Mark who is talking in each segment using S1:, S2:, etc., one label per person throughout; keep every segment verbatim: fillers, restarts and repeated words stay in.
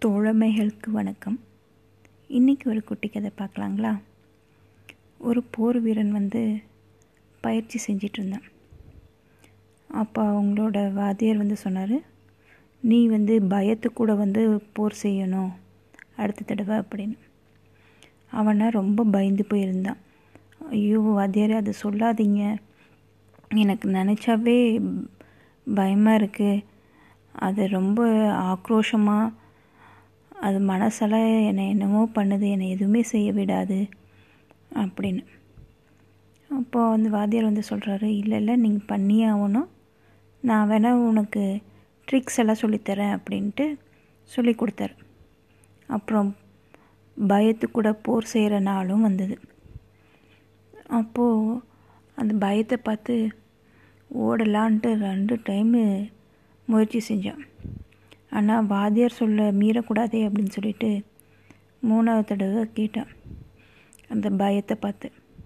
S1: தோழமைகளுக்கு வணக்கம். இன்றைக்கி ஒரு குட்டி கதை பார்க்கலாங்களா? ஒரு போர் வீரன் வந்து பயிற்சி செஞ்சிட்ருந்தான். அப்போ அவங்களோட வாத்தியார் வந்து சொன்னார், நீ வந்து பயத்துக்கூட வந்து போர் செய்யணும் அடுத்த தடவை அப்படின்னு. அவனா ரொம்ப பயந்து போயிருந்தான். ஐயோ வாத்தியாரே, அதை சொல்லாதீங்க, எனக்கு நினச்சாவே பயமாக இருக்குது, அது ரொம்ப ஆக்ரோஷமாக, அது மனசெல்லாம் என்னை என்னமோ பண்ணுது, என்னை எதுவுமே செய்ய விடாது அப்படின்னு. அப்போது அந்த வாத்தியார் வந்து சொல்கிறாரு, இல்லை இல்லை நீங்கள் பண்ணியே ஆகணும், நான் வேணால் உனக்கு ட்ரிக்ஸ் எல்லாம் சொல்லித்தரேன் அப்படின்ட்டு சொல்லி கொடுத்தாரு. அப்புறம் பயத்துக்கூட போர் செய்கிற நாளும் வந்தது. அப்போது அந்த பயத்தை பார்த்து ஓடலான்ட்டு ரெண்டு டைமு முயற்சி செஞ்சான். ஆனால் வாத்தியார் சொல்ல மீறக்கூடாதே அப்படின்னு சொல்லிட்டு மூணாவது தடவை கேட்டான் அந்த பயத்தை பார்த்து,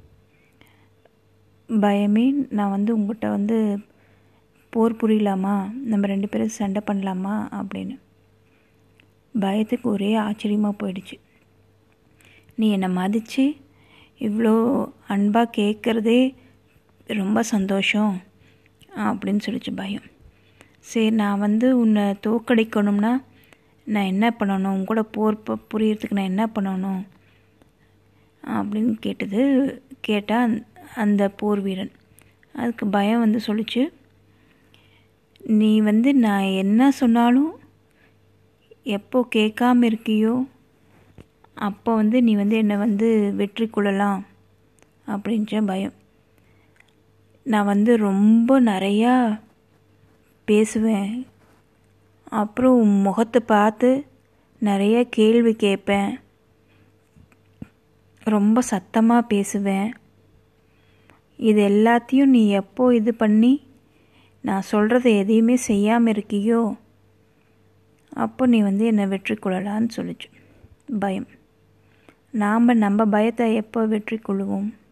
S1: பயமே நான் வந்து உங்கள்கிட்ட வந்து போர் புரியலாமா, நம்ம ரெண்டு பேரும் சண்டை பண்ணலாமா அப்படின்னு. பயத்துக்கு ஒரே ஆச்சரியமாக போயிடுச்சு. நீ என்னை மதித்து இவ்வளோ அன்பாக கேட்குறதே ரொம்ப சந்தோஷம் அப்படின்னு சொல்லிச்சு பயம். சரி, நான் வந்து உன்னை தோக்கடிக்கணும்னா நான் என்ன பண்ணணும், உன் கூட போர் புரியறதுக்கு நான் என்ன பண்ணணும் அப்படின்னு கேட்டது கேட்டால் அந்த போர் வீரன். அதுக்கு பயம் வந்து சொல்லிச்சு, நீ வந்து நான் என்ன சொன்னாலும் எப்போ கேட்காம இருக்கியோ அப்போ வந்து நீ வந்து என்னை வந்து வெற்றி கொள்ளலாம் அப்படின்ற பயம். நான் வந்து ரொம்ப நிறையா பேசுவேன், அப்புறம் உன் முகத்தை பார்த்து நிறைய கேள்வி கேட்பேன், ரொம்ப சத்தமாக பேசுவேன், இது எல்லாத்தையும் நீ எப்போ இது பண்ணி நான் சொல்கிறத எதையுமே செய்யாமல் இருக்கியோ அப்போ நீ வந்து என்னை வெற்றி கொள்ளலான்னு சொல்லிச்சு பயம். நாம் நம்ம பயத்தை எப்போ வெற்றி கொள்ளுவோம்?